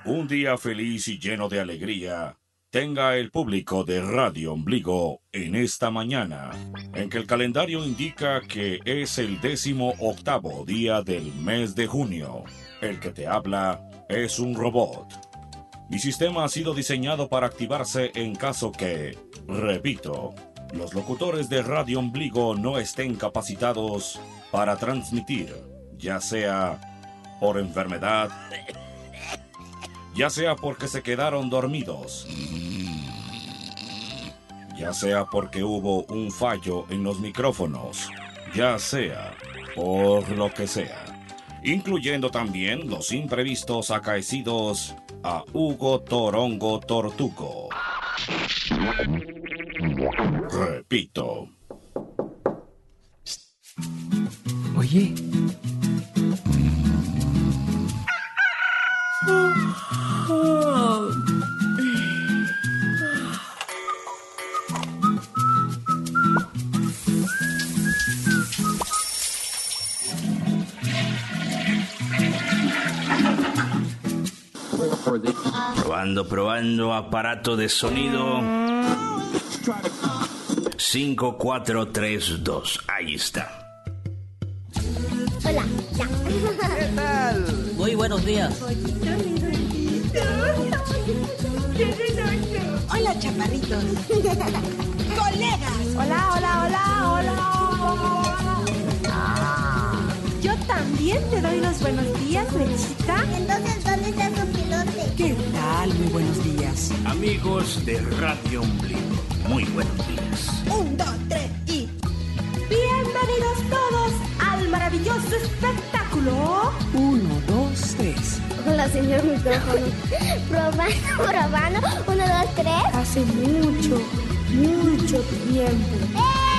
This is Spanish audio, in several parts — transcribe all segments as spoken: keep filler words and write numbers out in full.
Un día feliz y lleno de alegría tenga el público de Radio Ombligo en esta mañana, en que el calendario indica que es el décimo octavo día del mes de junio. El que te habla es un robot. Mi sistema ha sido diseñado para activarse en caso que, repito, los locutores de Radio Ombligo no estén capacitados para transmitir, ya sea por enfermedad, ya sea porque se quedaron dormidos, ya sea porque hubo un fallo en los micrófonos, ya sea por lo que sea, incluyendo también los imprevistos acaecidos a Hugo Torongo Tortuco. Repito. Oye. Probando, probando, aparato de sonido. cinco, cuatro, tres, dos. Ahí está. Hola, ya. ¿Qué tal? Muy buenos días. Hola, chaparritos. Colegas. Hola, hola, hola, hola. Ah, yo también te doy los buenos días, Mechita. Entonces, ¿dónde está tu pilote? ¿Qué tal? Muy buenos días. Amigos de Radio Ombligo, muy buenos días. Un, dos, tres y... Bienvenidos todos al maravilloso espectáculo. Uno, dos, tres. Hola, señor micrófono. Probando, probando. Uno, dos, tres. Hace mucho, mucho tiempo.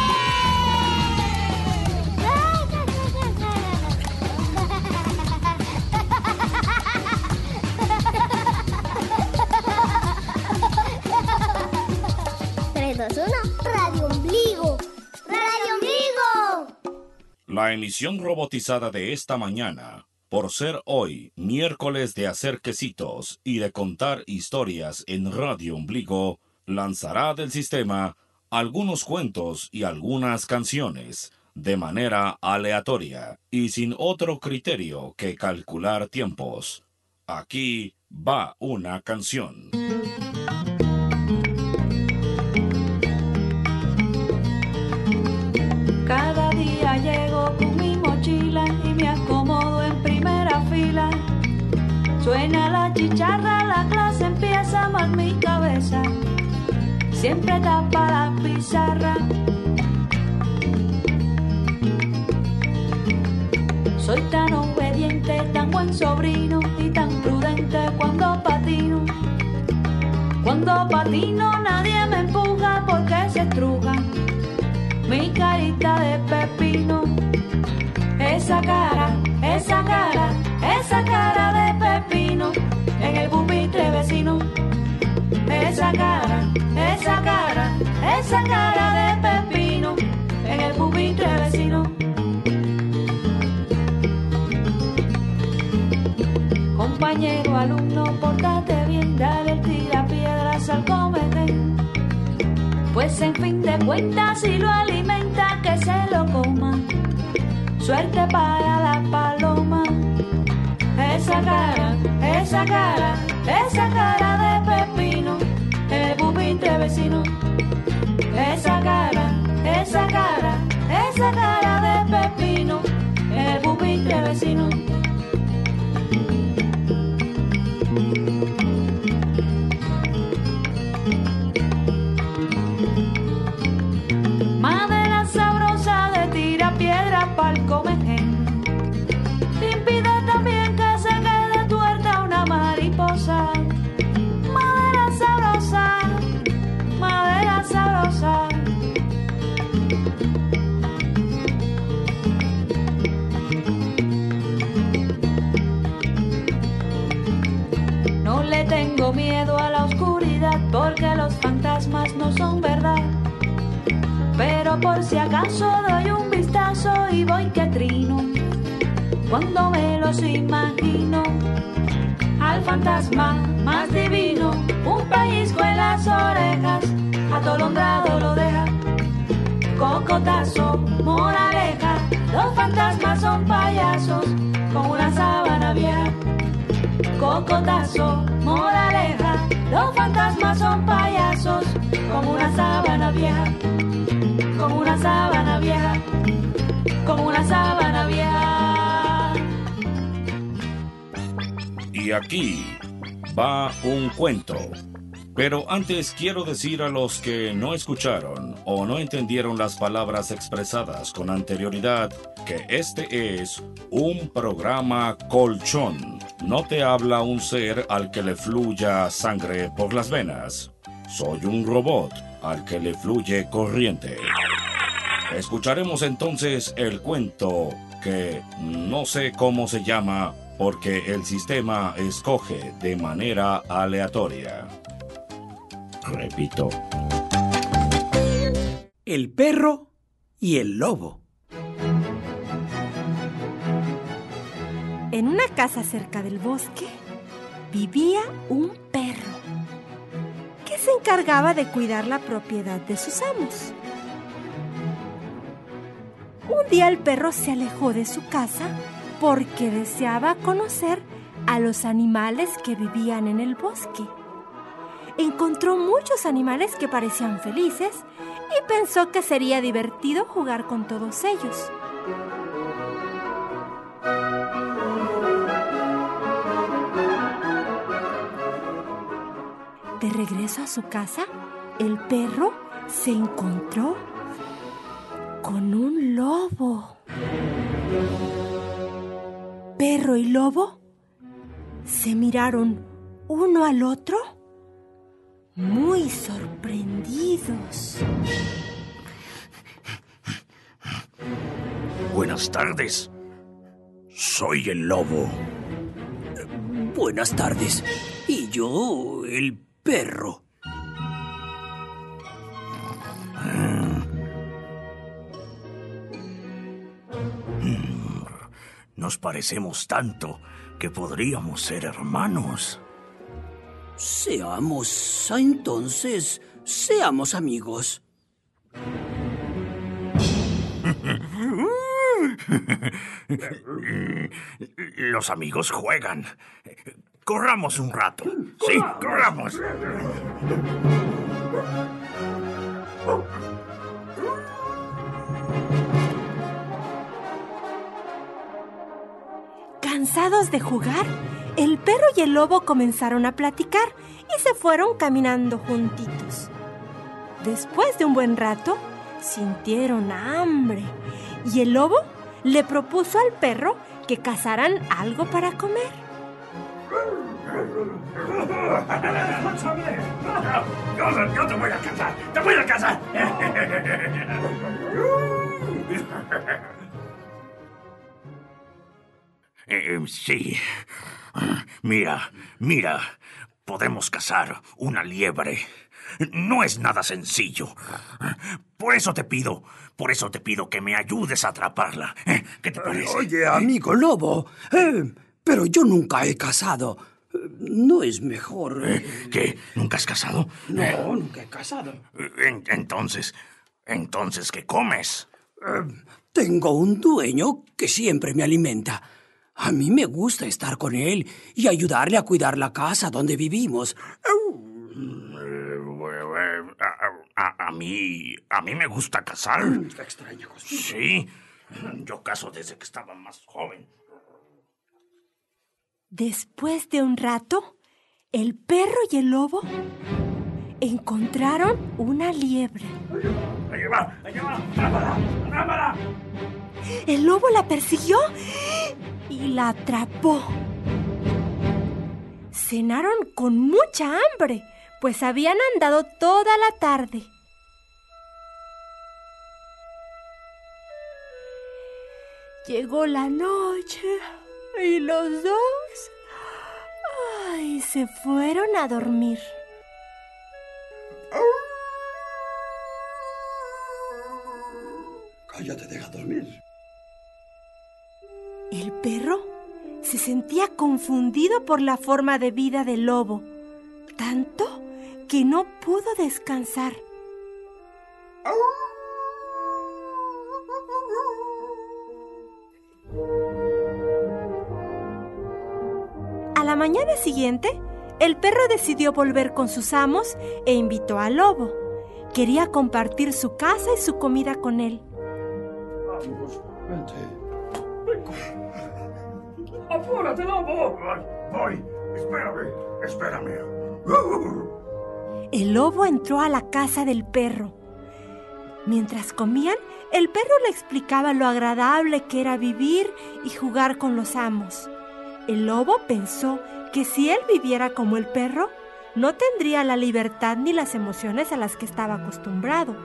tres, dos, uno. Radio Ombligo. Radio Ombligo. La emisión robotizada de esta mañana, por ser hoy miércoles de hacer quesitos y de contar historias en Radio Ombligo, lanzará del sistema algunos cuentos y algunas canciones de manera aleatoria y sin otro criterio que calcular tiempos. Aquí va una canción. Cada día llego con mi mochila y me acomodo en primera fila. Suena la chicharra, la clase empieza mal mi cabeza. Siempre tapa la pizarra. Soy tan obediente, tan buen sobrino y tan prudente cuando patino. Cuando patino nadie me empuja porque se estruja mi carita de pepino. Esa cara, esa cara, esa cara de pepino en el pupitre vecino. Esa cara, esa cara, esa cara de pepino en el pupitre vecino. Compañero, alumno, pórtate bien, dale el tirapiedras al comedén. Pues en fin de cuentas, si lo alimenta, que se lo coma. Suerte para la paloma. Esa cara, esa cara, esa cara de pepino, el pupitre vecino. Esa cara, esa cara, esa cara de pepino, el pupitre vecino. Madera sabrosa de tira piedra pa'l comején. Impide también que se quede tuerta una mariposa. Madera sabrosa, madera sabrosa. No le tengo miedo a la oscuridad porque los fantasmas no son verdad. Pero por si acaso doy un vistazo y voy que trino cuando me los imagino. al fantasma más divino, un pellizco en las orejas, atolondrado lo deja. Cocotazo, moraleja, los fantasmas son payasos con una sábana vieja. Cocotazo, moraleja, los fantasmas son payasos con una sábana vieja. Con una sábana vieja, con una sábana vieja. Y aquí va un cuento. Pero antes quiero decir a los que no escucharon o no entendieron las palabras expresadas con anterioridad que este es un programa colchón. No te habla un ser al que le fluya sangre por las venas. Soy un robot al que le fluye corriente. Escucharemos entonces el cuento que no sé cómo se llama porque el sistema escoge de manera aleatoria. Repito. El perro y el lobo. En una casa cerca del bosque vivía un perro que se encargaba de cuidar la propiedad de sus amos. Un día el perro se alejó de su casa porque deseaba conocer a los animales que vivían en el bosque. Encontró muchos animales que parecían felices y pensó que sería divertido jugar con todos ellos. De regreso a su casa, el perro se encontró con un lobo. Perro y lobo se miraron uno al otro muy sorprendidos. Buenas tardes. Soy el lobo. Buenas tardes. Y yo, el perro. Nos parecemos tanto que podríamos ser hermanos. Seamos, entonces, seamos amigos. Los amigos juegan. Corramos un rato. Sí, corramos. Cansados de jugar, el perro y el lobo comenzaron a platicar y se fueron caminando juntitos. Después de un buen rato, sintieron hambre y el lobo le propuso al perro que cazaran algo para comer. Yo, yo te voy a cazar, te voy a cazar. Eh, sí. Mira, mira. Podemos cazar una liebre. No es nada sencillo. Por eso te pido, por eso te pido que me ayudes a atraparla. ¿Qué te parece? Oye, amigo lobo, eh, pero yo nunca he cazado. ¿No es mejor? Eh, ¿Qué? ¿Nunca has cazado? No, eh, nunca he cazado. En, entonces, entonces, ¿qué comes? Eh, tengo un dueño que siempre me alimenta. A mí me gusta estar con él y ayudarle a cuidar la casa donde vivimos. A, a, a mí, a mí me gusta cazar. Qué extraña cosa. Sí, yo cazo desde que estaba más joven. Después de un rato, el perro y el lobo encontraron una liebre. ¡Allá va! ¡Allá va! ¡Atrápala! ¡Atrápala! El lobo la persiguió y la atrapó. Cenaron con mucha hambre, pues habían andado toda la tarde. Llegó la noche y los dos ay, se fueron a dormir. Cállate, deja dormir. El perro se sentía confundido por la forma de vida del lobo, tanto que no pudo descansar. A la mañana siguiente, el perro decidió volver con sus amos e invitó al lobo. Quería compartir su casa y su comida con él. Vamos, vente. ¡Apúrate, lobo! Voy, espérame, espérame. El lobo entró a la casa del perro. Mientras comían, el perro le explicaba lo agradable que era vivir y jugar con los amos. El lobo pensó que si él viviera como el perro, no tendría la libertad ni las emociones a las que estaba acostumbrado.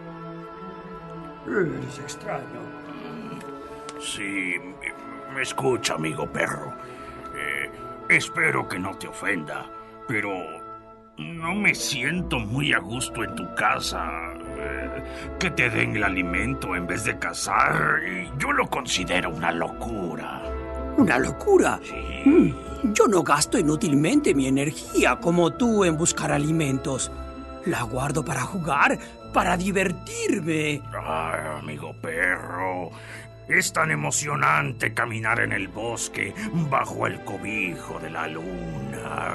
Eres extraño. Sí, me escucha, amigo perro. Eh, espero que no te ofenda, pero no me siento muy a gusto en tu casa. Eh, que te den el alimento en vez de cazar, y yo lo considero una locura. ¿Una locura? Sí. Mm, yo no gasto inútilmente mi energía como tú en buscar alimentos. La guardo para jugar, para divertirme. Ay, amigo perro, es tan emocionante caminar en el bosque bajo el cobijo de la luna.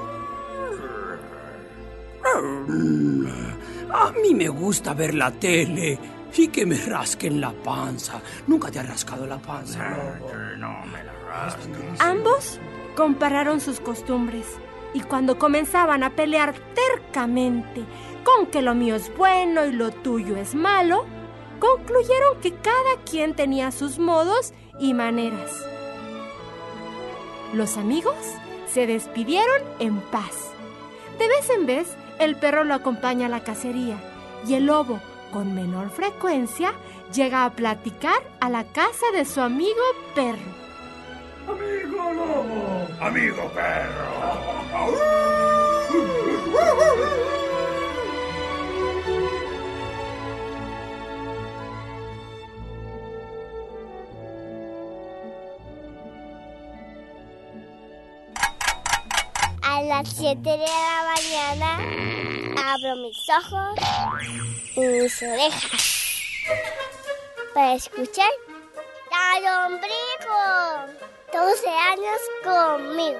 A mí me gusta ver la tele y que me rasquen la panza. ¿Nunca te has rascado la panza, lobo? No me la rasques. Ambos compararon sus costumbres y cuando comenzaban a pelear tercamente con que lo mío es bueno y lo tuyo es malo, concluyeron que cada quien tenía sus modos y maneras. Los amigos se despidieron en paz. De vez en vez, el perro lo acompaña a la cacería y el lobo, con menor frecuencia, llega a platicar a la casa de su amigo perro. ¡Amigo lobo! ¡Amigo perro! A las siete de la mañana abro mis ojos y mis orejas para escuchar Radio Ombligo. doce años conmigo.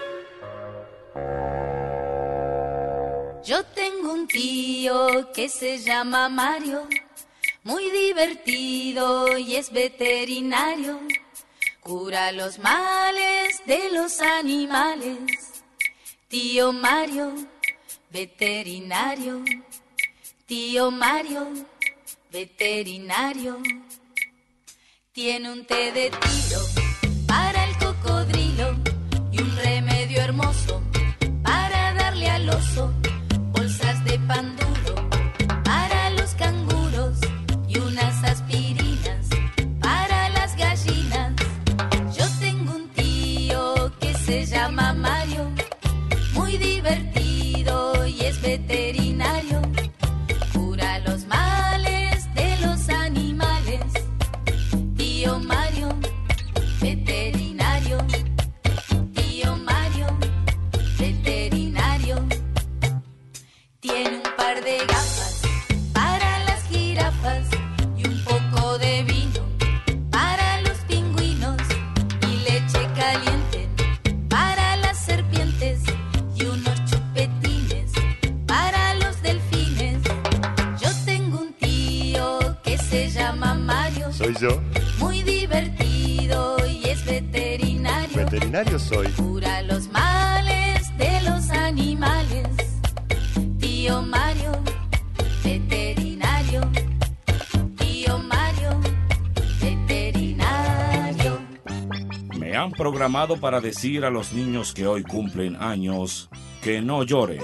Yo tengo un tío que se llama Mario, muy divertido y es veterinario. Cura los males de los animales. Tío Mario, veterinario. Tío Mario, veterinario. Tiene un té de tiro para el cocodrilo y un remedio hermoso para darle al oso. Bolsas de pan duro para los canguros y unas aspirinas para las gallinas. Yo tengo un tío que se llama Mario, muy divertido y es veterinario. Cura los males de los animales. Tío Mario, veterinario. Tío Mario, veterinario. Tiene un par de gafas para las jirafas y un poco de vino para los pingüinos y leche caliente para las serpientes y unos chupetines para los delfines. Yo tengo un tío que se llama Mario. Soy yo. Muy divertido y es veterinario. Veterinario soy. Cura los males de los animales. Tío Mario, veterinario. Tío Mario, veterinario. Me han programado para decir a los niños que hoy cumplen años que no lloren.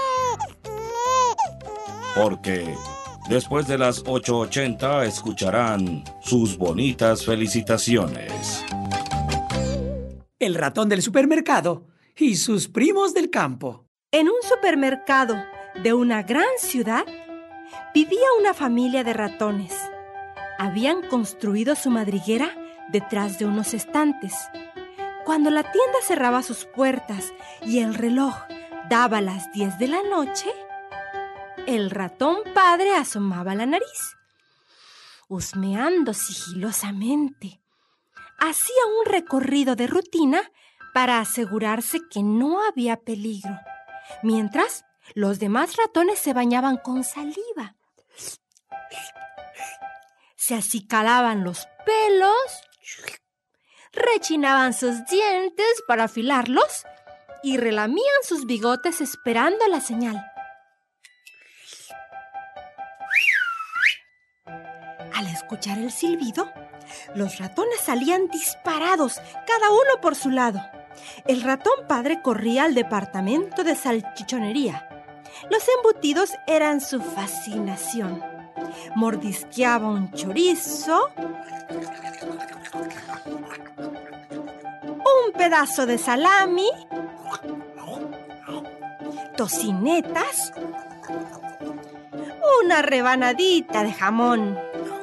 Porque después de las ocho ochenta escucharán sus bonitas felicitaciones. El ratón del supermercado y sus primos del campo. En un supermercado de una gran ciudad vivía una familia de ratones. Habían construido su madriguera detrás de unos estantes. Cuando la tienda cerraba sus puertas y el reloj daba las diez de la noche, el ratón padre asomaba la nariz, husmeando sigilosamente. Hacía un recorrido de rutina para asegurarse que no había peligro, mientras los demás ratones se bañaban con saliva. Se acicalaban los pelos, rechinaban sus dientes para afilarlos y relamían sus bigotes esperando la señal. Al escuchar el silbido, los ratones salían disparados, cada uno por su lado. El ratón padre corría al departamento de salchichonería. Los embutidos eran su fascinación. Mordisqueaba un chorizo, un pedazo de salami, tocinetas, una rebanadita de jamón.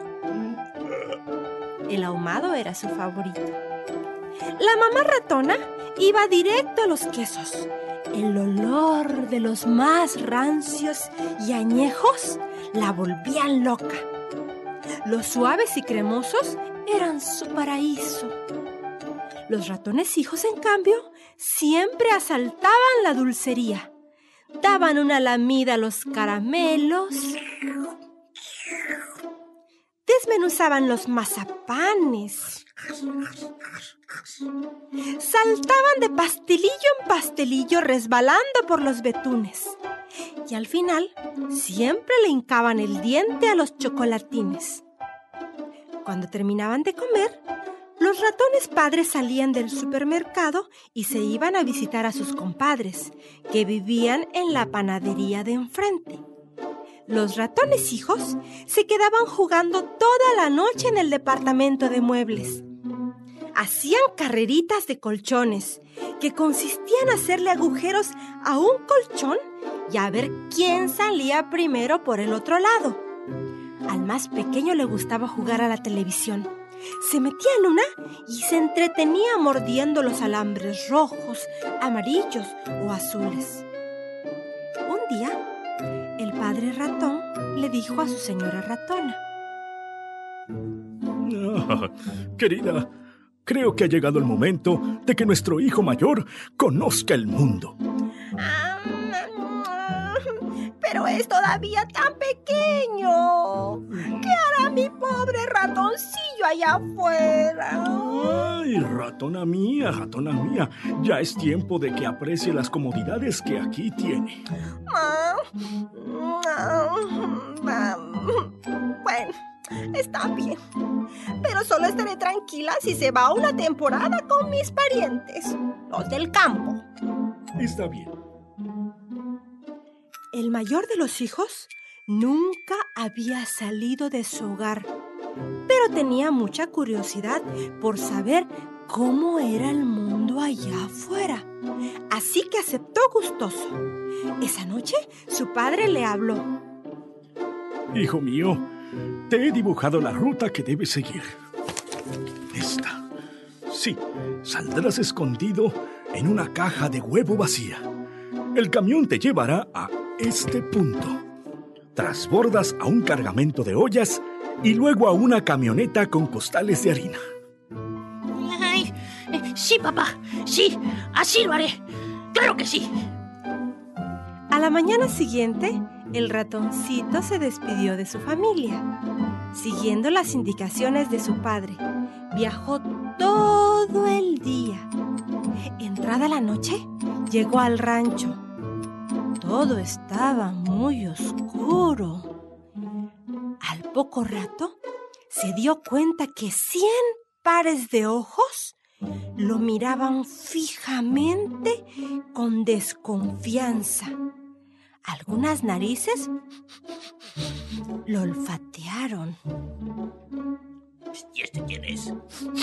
El ahumado era su favorito. La mamá ratona iba directo a los quesos. El olor de los más rancios y añejos la volvían loca. Los suaves y cremosos eran su paraíso. Los ratones hijos, en cambio, siempre asaltaban la dulcería. Daban una lamida a los caramelos, desmenuzaban los mazapanes, saltaban de pastelillo en pastelillo resbalando por los betunes y al final siempre le hincaban el diente a los chocolatines. Cuando terminaban de comer, los ratones padres salían del supermercado y se iban a visitar a sus compadres, que vivían en la panadería de enfrente. Los ratones hijos se quedaban jugando toda la noche en el departamento de muebles. Hacían carreritas de colchones, que consistían en hacerle agujeros a un colchón y a ver quién salía primero por el otro lado. Al más pequeño le gustaba jugar a la televisión. Se metía en una y se entretenía mordiendo los alambres rojos, amarillos o azules. Un día, el padre ratón le dijo a su señora ratona: Ah, querida, creo que ha llegado el momento de que nuestro hijo mayor conozca el mundo. Pero es todavía tan pequeño. ¿Qué hará mi pobre ratoncillo allá afuera? Ay, ratona mía, ratona mía, ya es tiempo de que aprecie las comodidades que aquí tiene. Bueno, está bien. Pero solo estaré tranquila si se va una temporada con mis parientes, los del campo. Está bien. El mayor de los hijos nunca había salido de su hogar, pero tenía mucha curiosidad por saber cómo era el mundo allá afuera. Así que aceptó gustoso. Esa noche su padre le habló: Hijo mío, te he dibujado la ruta que debes seguir. Esta. Sí, saldrás escondido en una caja de huevo vacía. El camión te llevará a este punto. Trasbordas a un cargamento de ollas y luego a una camioneta con costales de harina. Ay, eh, sí, papá, sí, así lo haré. Claro que sí. A la mañana siguiente, el ratoncito se despidió de su familia. Siguiendo las indicaciones de su padre, viajó todo el día. Entrada la noche, llegó al rancho. Todo estaba muy oscuro. Al poco rato, se dio cuenta que cien pares de ojos lo miraban fijamente con desconfianza. Algunas narices lo olfatearon. ¿Y este quién es?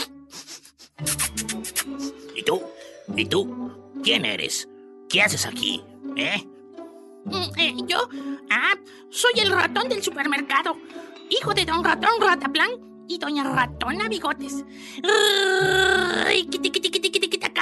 ¿Y tú? ¿Y tú? ¿Quién eres? ¿Qué haces aquí? ¿Eh? Eh, ¿Yo? Ah, soy el ratón del supermercado, hijo de don Ratón Rataplan y doña Ratona Bigotes.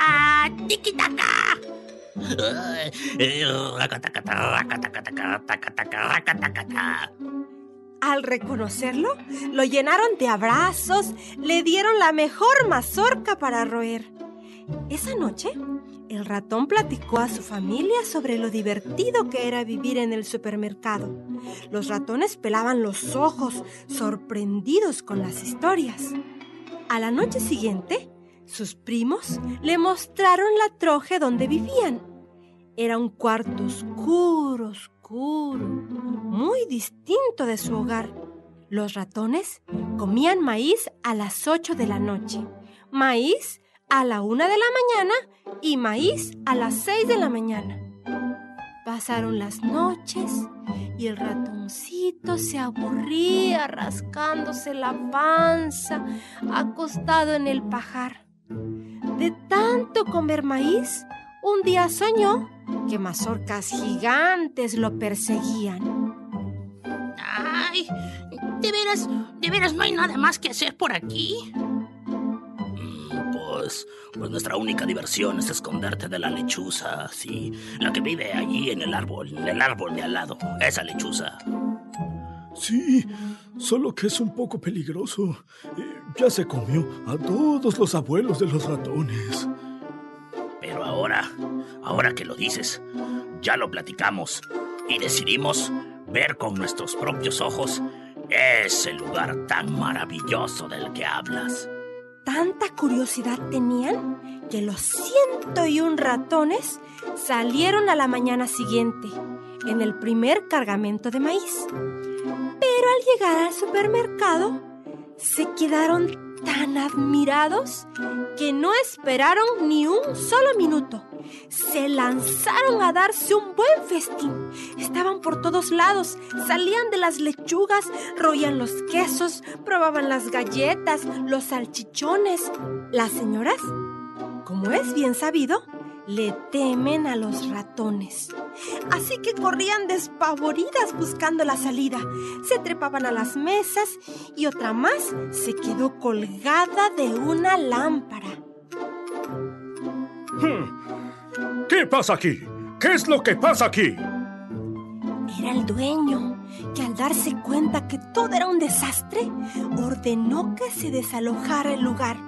Al reconocerlo, lo llenaron de abrazos, le dieron la mejor mazorca para roer. Esa noche, el ratón platicó a su familia sobre lo divertido que era vivir en el supermercado. Los ratones pelaban los ojos, sorprendidos con las historias. A la noche siguiente, sus primos le mostraron la troje donde vivían. Era un cuarto oscuro, oscuro, muy distinto de su hogar. Los ratones comían maíz a las ocho de la noche, maíz a la una de la mañana y maíz a las seis de la mañana. Pasaron las noches y el ratoncito se aburría rascándose la panza, acostado en el pajar. De tanto comer maíz, un día soñó que mazorcas gigantes lo perseguían. Ay, de veras, de veras no hay nada más que hacer por aquí. Pues, pues nuestra única diversión es esconderte de la lechuza, sí, la que vive allí en el árbol, en el árbol de al lado, esa lechuza. Sí, solo que es un poco peligroso. Eh, ya se comió a todos los abuelos de los ratones. Pero ahora, ahora que lo dices, ya lo platicamos y decidimos ver con nuestros propios ojos ese lugar tan maravilloso del que hablas. Tanta curiosidad tenían que los ciento y un ratones salieron a la mañana siguiente en el primer cargamento de maíz. Pero al llegar al supermercado, se quedaron tan admirados que no esperaron ni un solo minuto. Se lanzaron a darse un buen festín. Estaban por todos lados, salían de las lechugas, roían los quesos, probaban las galletas, los salchichones. Las señoras, como es bien sabido, le temen a los ratones. Así que corrían despavoridas buscando la salida. Se trepaban a las mesas y otra más se quedó colgada de una lámpara. ¿Qué pasa aquí? ¿Qué es lo que pasa aquí? Era el dueño, que al darse cuenta que todo era un desastre, ordenó que se desalojara el lugar.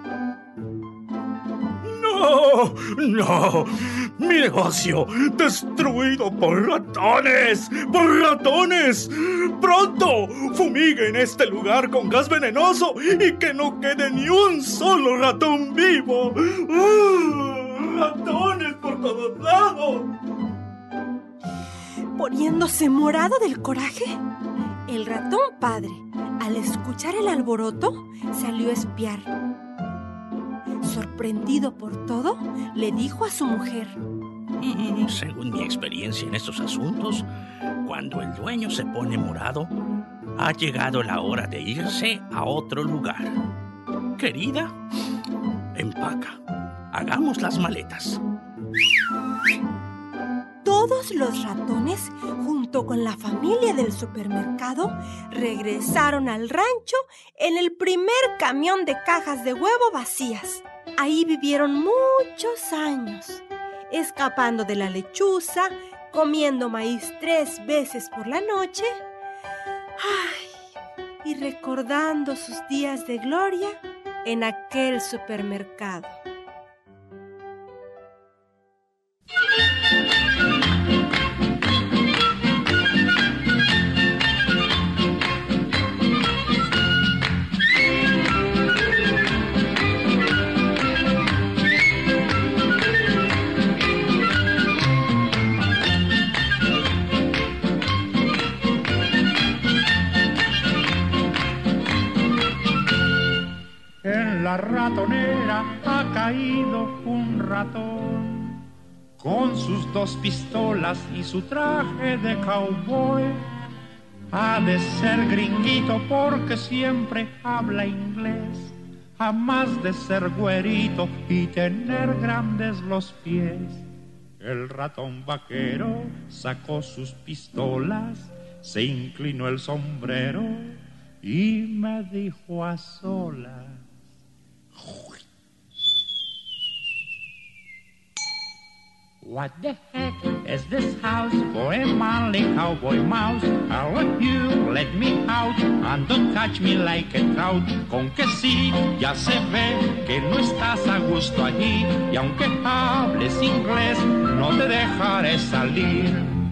¡No! ¡No! ¡Mi negocio! ¡Destruido por ratones! ¡Por ratones! ¡Pronto! ¡Fumiguen este lugar con gas venenoso y que no quede ni un solo ratón vivo! ¡Uh! ¡Ratones por todos lados! Poniéndose morado del coraje, el ratón padre, al escuchar el alboroto, salió a espiar. Sorprendido por todo, le dijo a su mujer: Según mi experiencia en estos asuntos, cuando el dueño se pone morado, ha llegado la hora de irse a otro lugar. Querida, empaca. Hagamos las maletas. Todos los ratones, junto con la familia del supermercado, regresaron al rancho en el primer camión de cajas de huevo vacías. Ahí vivieron muchos años, escapando de la lechuza, comiendo maíz tres veces por la noche, ay, y recordando sus días de gloria en aquel supermercado. En la ratonera ha caído un ratón con sus dos pistolas y su traje de cowboy. Ha de ser gringuito porque siempre habla inglés, a más de ser güerito y tener grandes los pies. El ratón vaquero sacó sus pistolas, se inclinó el sombrero y me dijo a solas: What the heck is this house for a manly cowboy mouse? I want you, let me out, and don't catch me like a trout. Con que sí, ya se ve que no estás a gusto allí, y aunque hables inglés, no te dejaré salir.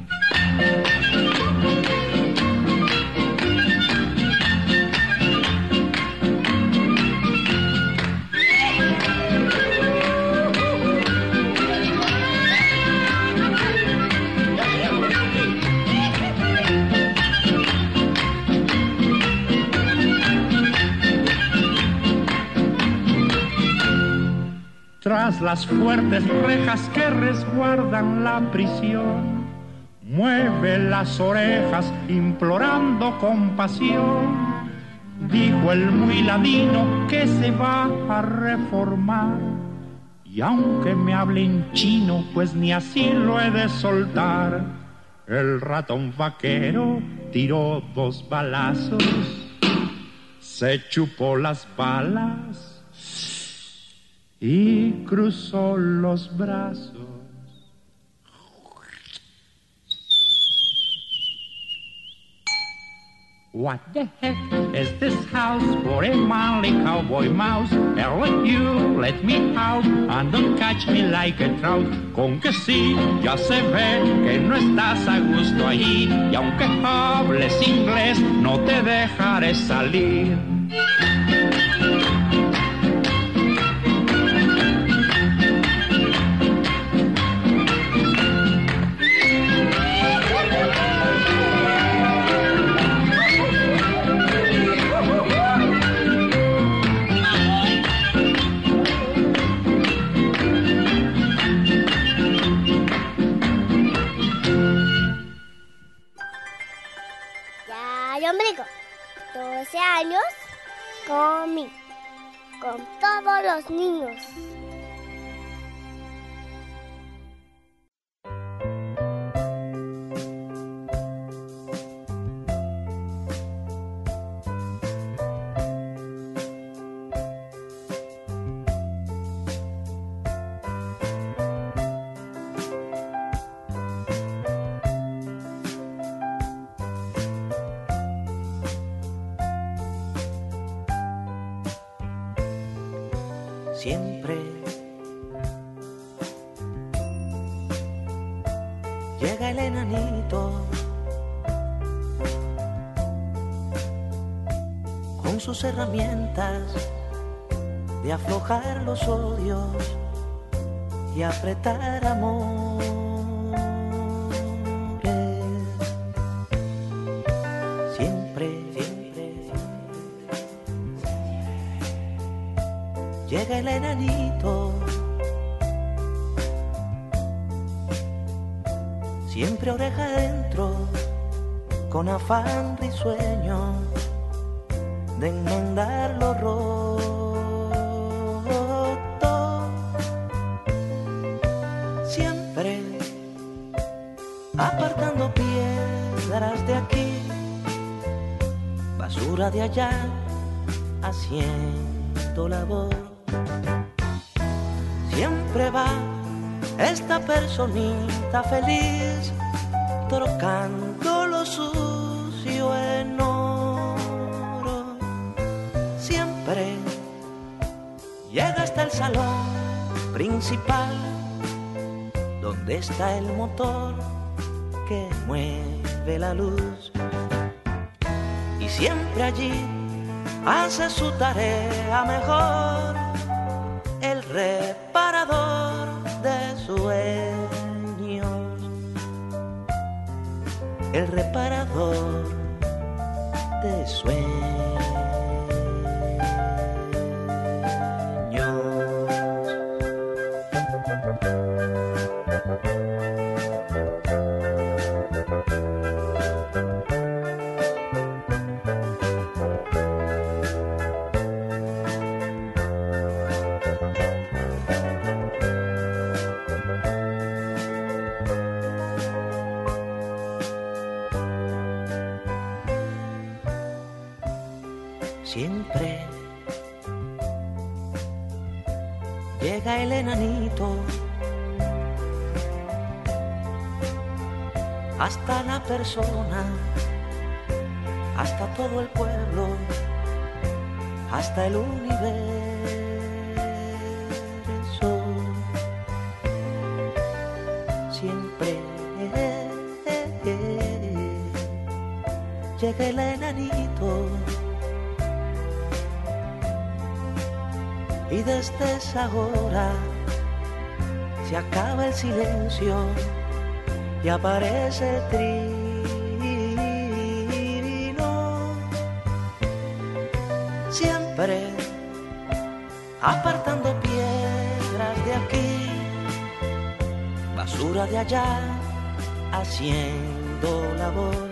Tras las fuertes rejas que resguardan la prisión, mueve las orejas implorando compasión. Dijo el muy ladino que se va a reformar, y aunque me hable en chino, pues ni así lo he de soltar. El ratón vaquero tiró dos balazos, se chupó las balas y cruzó los brazos. What the heck is this house for a manly cowboy mouse? I'll let you, let me out, and don't catch me like a trout. Con que sí, ya se ve que no estás a gusto allí, y aunque hables inglés, no te dejaré salir. doce años conmigo, con todos los niños. Siempre llega el enanito con sus herramientas de aflojar los odios y apretar amores. Siempre, siempre llega el enanito, siempre oreja adentro, con afán risueño de enmendar lo roto. Siempre apartando piedras de aquí, basura de allá, haciendo labor. Siempre va esta personita feliz, trocando lo sucio en oro. Siempre llega hasta el salón principal, donde está el motor que mueve la luz. Y siempre allí hace su tarea mejor, el reparador de sueños, el reparador de sueños. Siempre llega el enanito hasta la persona, hasta todo el pueblo, hasta el universo. Siempre llega el enanito y desde esa hora se acaba el silencio y aparece el trino. Siempre apartando piedras de aquí, basura de allá, haciendo labor.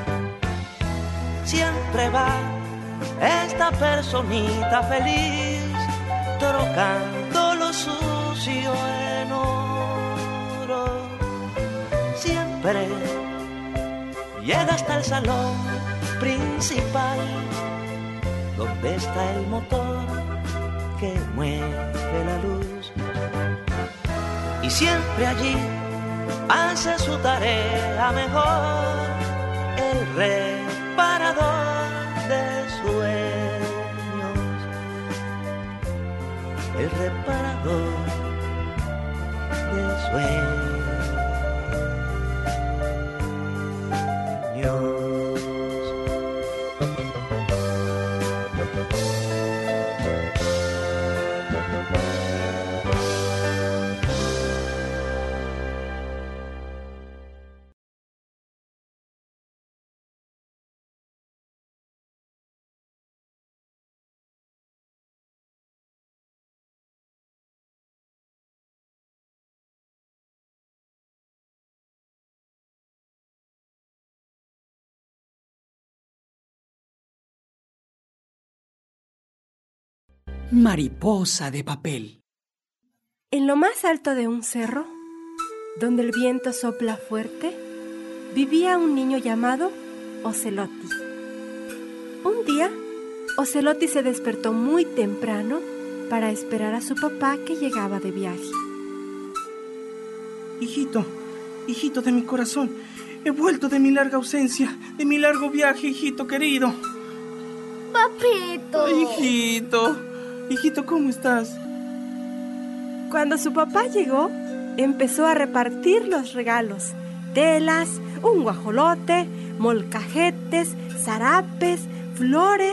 Siempre va esta personita feliz, trocando lo sucio en oro. Siempre llega hasta el salón principal, donde está el motor que mueve la luz. Y siempre allí hace su tarea mejor, el reparador de sueños, el reparador de sueños. Mariposa de papel. En lo más alto de un cerro, donde el viento sopla fuerte, vivía un niño llamado Ocelotti. Un día, Ocelotti se despertó muy temprano para esperar a su papá que llegaba de viaje. Hijito, hijito de mi corazón, he vuelto de mi larga ausencia, de mi largo viaje, hijito querido. Papito. Hijito, hijito, ¿cómo estás? Cuando su papá llegó, empezó a repartir los regalos: telas, un guajolote, molcajetes, zarapes, flores.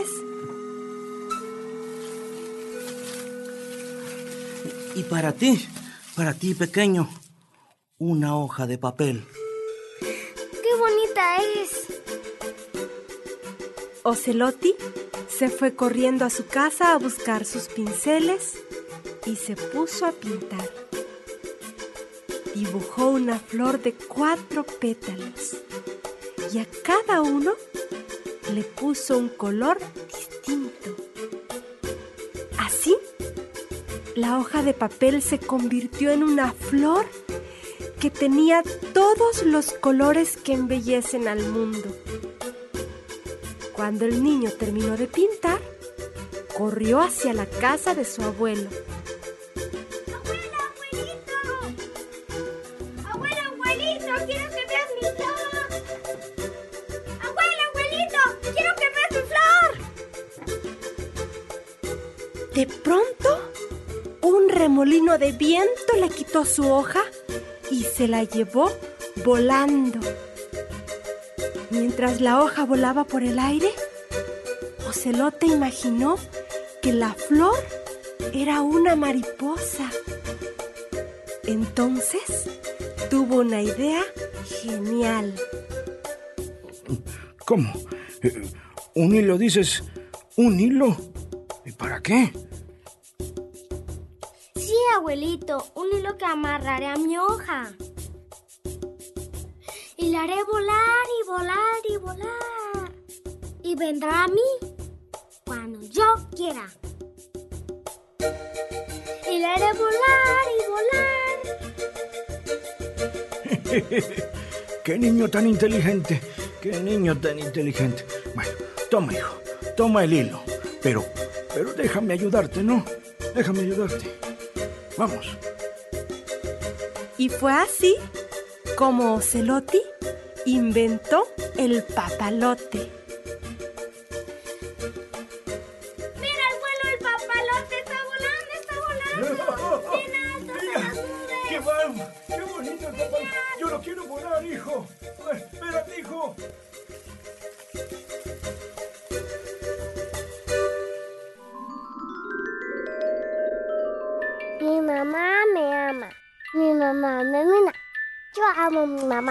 Y para ti, para ti pequeño, una hoja de papel. ¡Qué bonita es! Ocelotti se fue corriendo a su casa a buscar sus pinceles y se puso a pintar. Dibujó una flor de cuatro pétalos y a cada uno le puso un color distinto. Así, la hoja de papel se convirtió en una flor que tenía todos los colores que embellecen al mundo. Cuando el niño terminó de pintar, corrió hacia la casa de su abuelo. ¡Abuela, abuelito! ¡Abuela, abuelito! ¡Quiero que veas mi flor! ¡Abuela, abuelito! ¡Quiero que veas mi flor! De pronto, un remolino de viento le quitó su hoja y se la llevó volando. Mientras la hoja volaba por el aire, Ocelotti imaginó que la flor era una mariposa. Entonces, tuvo una idea genial. ¿Cómo? ¿Un hilo dices? ¿Un hilo? ¿Y para qué? Sí, abuelito, un hilo que amarraré a mi hoja. Y la haré volar y volar y volar. Y vendrá a mí cuando yo quiera. Y la haré volar y volar. ¡Qué niño tan inteligente! ¡Qué niño tan inteligente! Bueno, toma, hijo, toma el hilo. Pero, pero déjame ayudarte, ¿no? Déjame ayudarte. Vamos. Y fue así como Ocelotti inventó el papalote. ¡Mira al vuelo el papalote! ¡Está volando, está volando! ¡Bien alto, Mira, ¡qué va! ¡Qué bonito el papalote! ¡Yo lo quiero volar, hijo! ¡Espérate, hijo! Mi mamá me ama. Mi mamá me mira. Yo amo a mi mamá.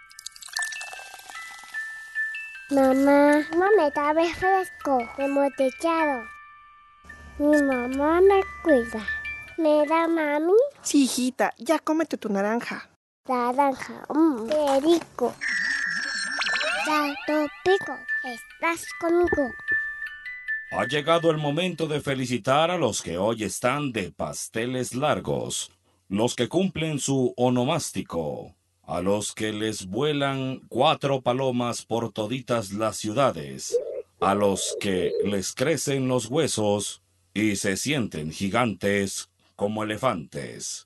Mamá, no me da refresco embotellado. Mi mamá me cuida. ¿Me da mami? Sí, hijita, ya cómete tu naranja. Naranja, mmm, qué rico. Chato Pico, ¿estás conmigo? Ha llegado el momento de felicitar a los que hoy están de pasteles largos, los que cumplen su onomástico, a los que les vuelan cuatro palomas por toditas las ciudades, a los que les crecen los huesos y se sienten gigantes como elefantes.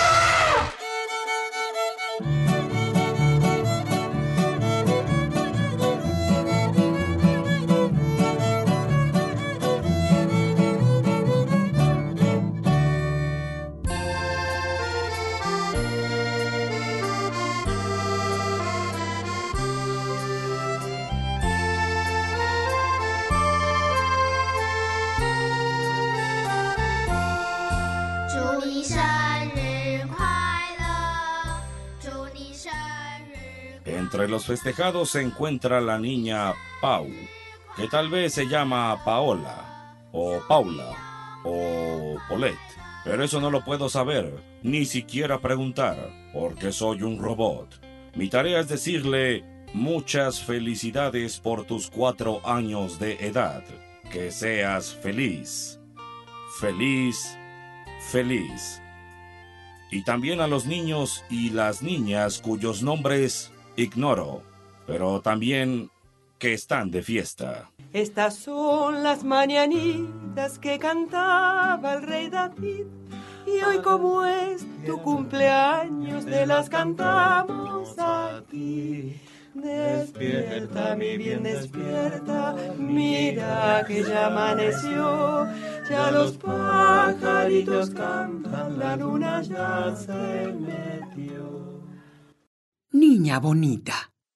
Entre los festejados se encuentra la niña Pau, que tal vez se llama Paola, o Paula, o Paulette, pero eso no lo puedo saber, ni siquiera preguntar, porque soy un robot. Mi tarea es decirle muchas felicidades por tus cuatro años de edad. Que seas feliz, feliz, feliz. Y también a los niños y las niñas cuyos nombres ignoro, pero también que están de fiesta. Estas son las mañanitas que cantaba el rey David, y hoy como es tu cumpleaños te las cantamos a ti. Despierta, mi bien, despierta, mira que ya amaneció, ya los pajaritos cantan, la luna ya se metió. Niña bonita.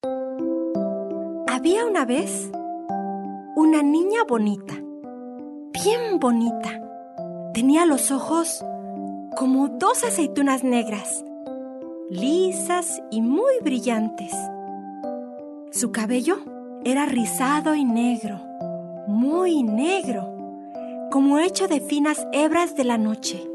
Había una vez una niña bonita, bien bonita. Tenía los ojos como dos aceitunas negras, lisas y muy brillantes. Su cabello era rizado y negro, muy negro, como hecho de finas hebras de la noche.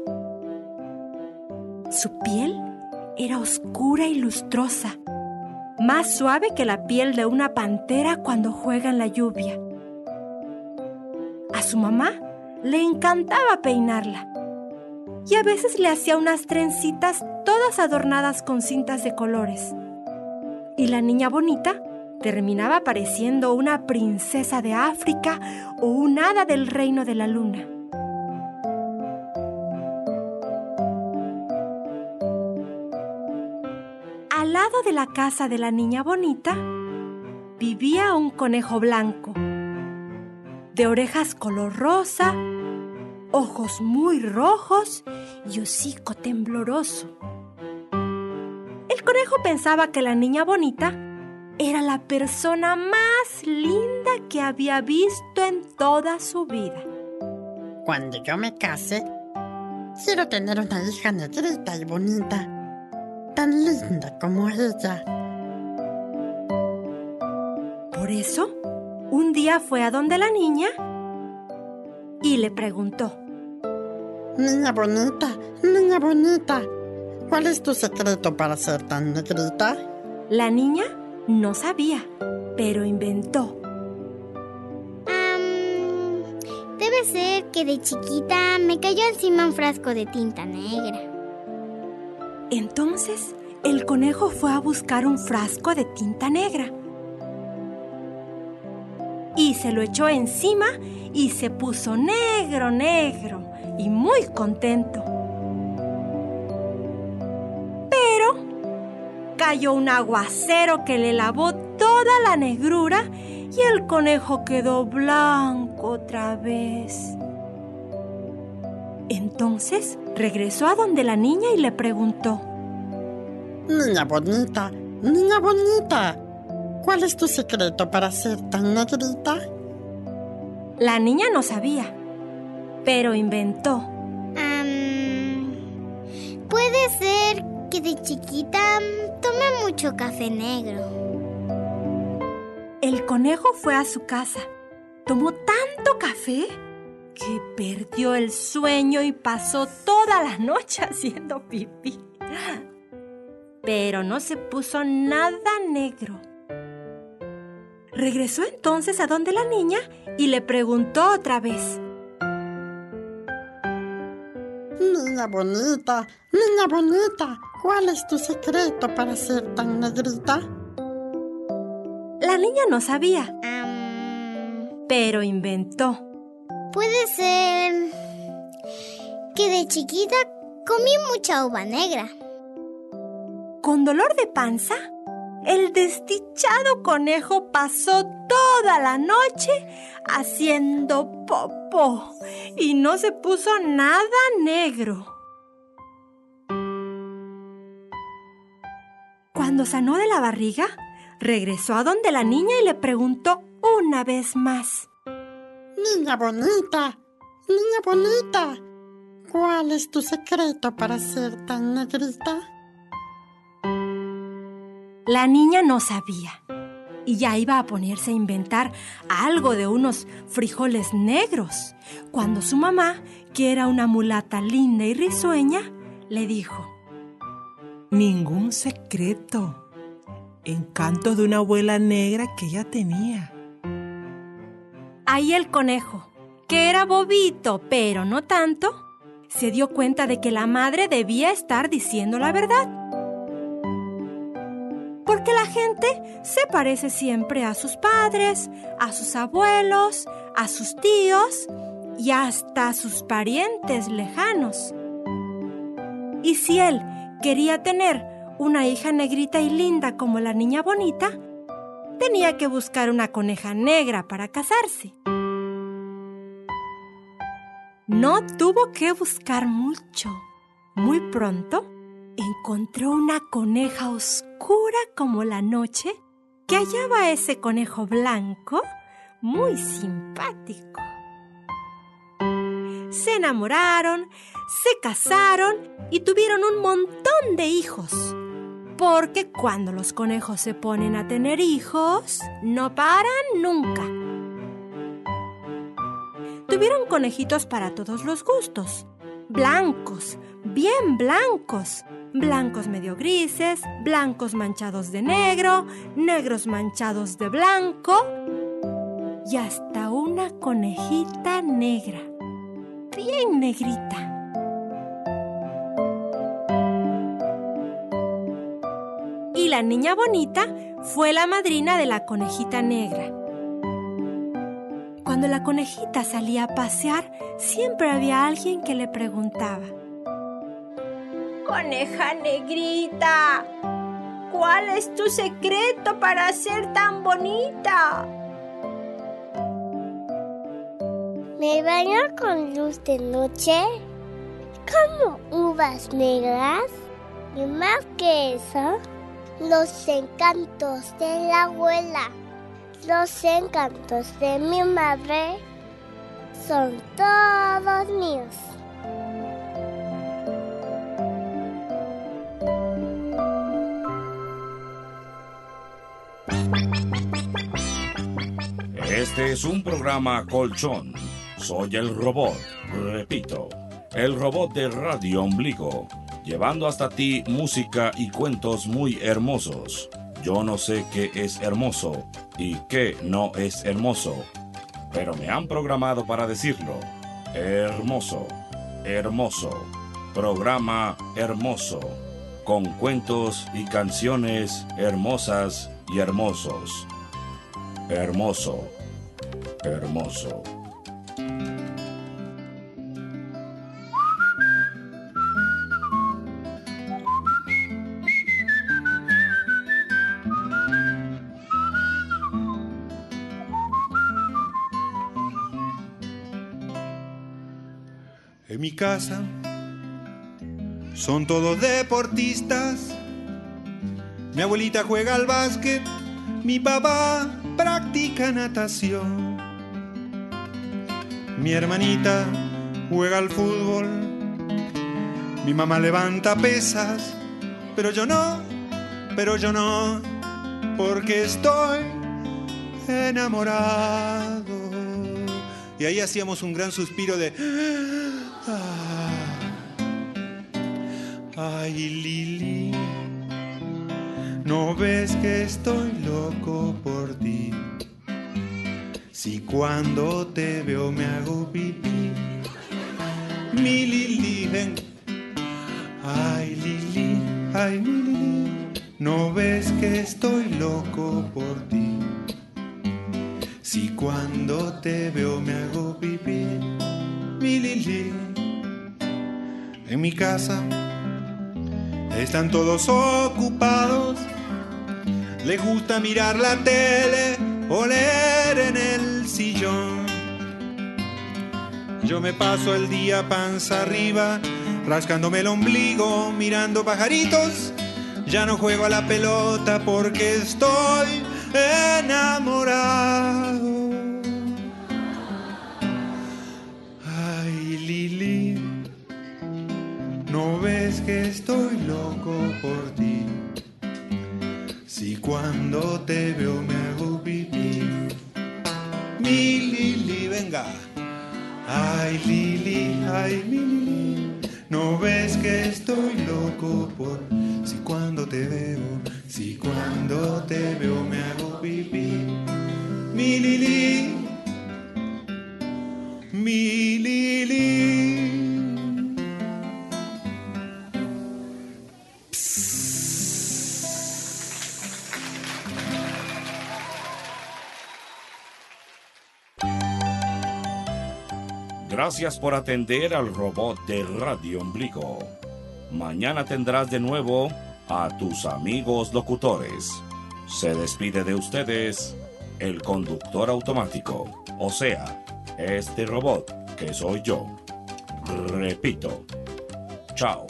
Su piel era oscura y lustrosa, más suave que la piel de una pantera cuando juega en la lluvia. A su mamá le encantaba peinarla y a veces le hacía unas trencitas todas adornadas con cintas de colores. Y la niña bonita terminaba pareciendo una princesa de África o un hada del reino de la luna. Al lado de la casa de la niña bonita vivía un conejo blanco, de orejas color rosa, ojos muy rojos y hocico tembloroso. El conejo pensaba que la niña bonita era la persona más linda que había visto en toda su vida. Cuando yo me case, quiero tener una hija negrita y bonita, tan linda como ella. Por eso, un día fue a donde la niña y le preguntó: Niña bonita, niña bonita, ¿cuál es tu secreto para ser tan negrita? La niña no sabía, pero inventó. Um, debe ser que de chiquita me cayó encima un frasco de tinta negra. Entonces, el conejo fue a buscar un frasco de tinta negra y se lo echó encima y se puso negro, negro y muy contento. Pero cayó un aguacero que le lavó toda la negrura y el conejo quedó blanco otra vez. Entonces regresó a donde la niña y le preguntó: Niña bonita, niña bonita, ¿cuál es tu secreto para ser tan negrita? La niña no sabía, pero inventó. Um, puede ser que de chiquita tome mucho café negro. El conejo fue a su casa, tomó tanto café que perdió el sueño y pasó toda la noche haciendo pipí. Pero no se puso nada negro. Regresó entonces a donde la niña y le preguntó otra vez: Niña bonita, niña bonita, ¿cuál es tu secreto para ser tan negrita? La niña no sabía, Um, pero inventó. puede ser que de chiquita comí mucha uva negra. Con dolor de panza, el desdichado conejo pasó toda la noche haciendo popó y no se puso nada negro. Cuando sanó de la barriga, regresó a donde la niña y le preguntó una vez más: Niña bonita, niña bonita, ¿cuál es tu secreto para ser tan negrita? La niña no sabía y ya iba a ponerse a inventar algo de unos frijoles negros, cuando su mamá, que era una mulata linda y risueña, le dijo: Ningún secreto. Encanto de una abuela negra que ella tenía. Ahí el conejo, que era bobito, pero no tanto, se dio cuenta de que la madre debía estar diciendo la verdad. Porque la gente se parece siempre a sus padres, a sus abuelos, a sus tíos y hasta a sus parientes lejanos. Y si él quería tener una hija negrita y linda como la niña bonita, tenía que buscar una coneja negra para casarse. No tuvo que buscar mucho. Muy pronto encontró una coneja oscura como la noche que hallaba a ese conejo blanco muy simpático. Se enamoraron, se casaron y tuvieron un montón de hijos. Porque cuando los conejos se ponen a tener hijos, no paran nunca. Tuvieron conejitos para todos los gustos. Blancos, bien blancos. Blancos medio grises, blancos manchados de negro, negros manchados de blanco. Y hasta una conejita negra, bien negrita. Y la niña bonita fue la madrina de la conejita negra. Cuando la conejita salía a pasear, siempre había alguien que le preguntaba: Coneja negrita, ¿cuál es tu secreto para ser tan bonita? Me baño con luz de noche, como uvas negras, y más que eso, los encantos de la abuela, los encantos de mi madre, son todos míos. Este es un programa Colchón. Soy el robot, repito, el robot de Radio Ombligo, llevando hasta ti música y cuentos muy hermosos. Yo no sé qué es hermoso y qué no es hermoso, pero me han programado para decirlo. Hermoso, hermoso, programa hermoso, con cuentos y canciones hermosas y hermosos. Hermoso, hermoso. mi casa son todos deportistas. Mi abuelita juega al básquet, mi papá practica natación. Mi hermanita juega al fútbol, mi mamá levanta pesas, pero yo no, pero yo no, porque estoy enamorado. Y ahí hacíamos un gran suspiro de... Ay, Lili, ¿no ves que estoy loco por ti? Si cuando te veo me hago pipí. Mi Lili, ven. Ay, Lili, ay, mi Lili, ¿no ves que estoy loco por ti? Si cuando te veo me hago pipí. Mi Lili. En mi casa están todos ocupados. Les gusta mirar la tele o leer en el sillón. Yo me paso el día panza arriba, rascándome el ombligo, mirando pajaritos. Ya no juego a la pelota porque estoy enamorado. Ay, Lili, ¿no ves que estoy loco por ti? Si cuando te veo me hago pipí. Mi Lili, venga. Ay, Lili, ay, mi Lili, ¿no ves que estoy loco por... Si cuando te veo, si cuando te veo me hago pipí. Mi Lili, mi Lili. Gracias por atender al robot de Radio Ombligo. Mañana tendrás de nuevo a tus amigos locutores. Se despide de ustedes el conductor automático, o sea, este robot que soy yo. Repito, chao.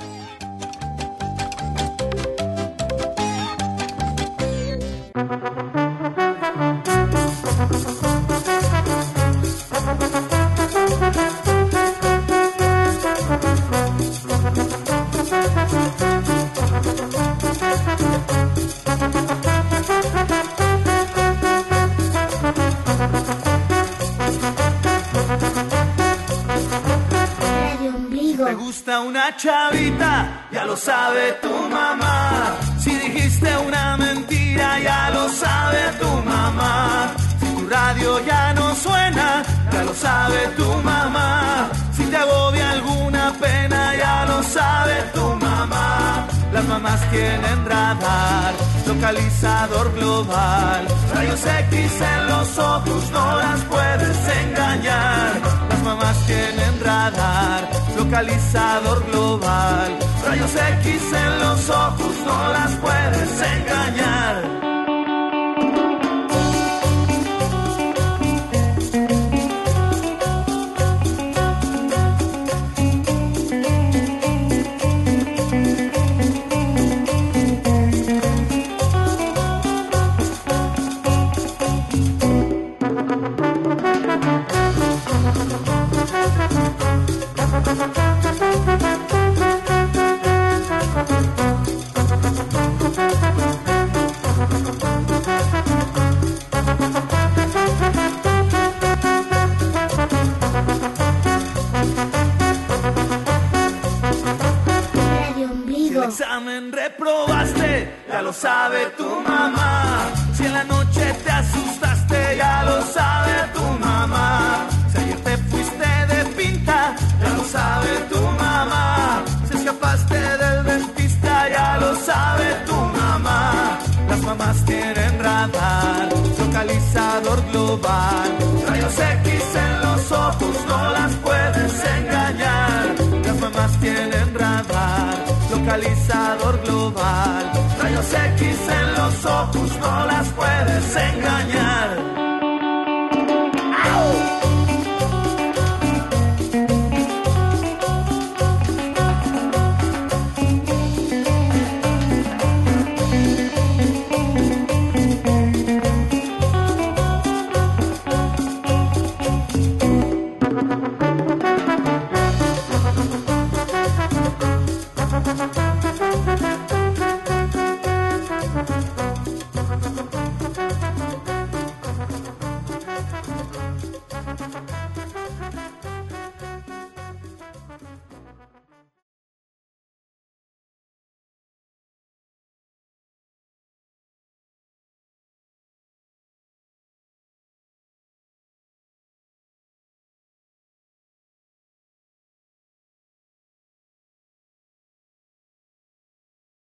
Te gusta una chavita, ya lo sabe tu mamá. Si dijiste una mentira, ya lo sabe tu mamá. Si tu radio ya no suena, ya lo sabe tu mamá. Si te agobia alguna pena, ya lo sabe tu mamá. Las mamás tienen radar, localizador global. Rayos X en los ojos, no las puedes engañar. Las mamás tienen radar, localizador global. Rayos X en los ojos, no las puedes engañar. Examen reprobaste, ya lo sabe tu mamá. Si en la noche te asustaste, ya lo sabe tu mamá. Si ayer te fuiste de pinta, ya lo sabe tu mamá. Si escapaste del dentista, ya lo sabe tu mamá. Las mamás tienen radar, localizador global. Rayos X en los ojos, no las puedes engañar. Las mamás tienen radar, localizador global. Rayos X en los ojos, no las puedes engañar.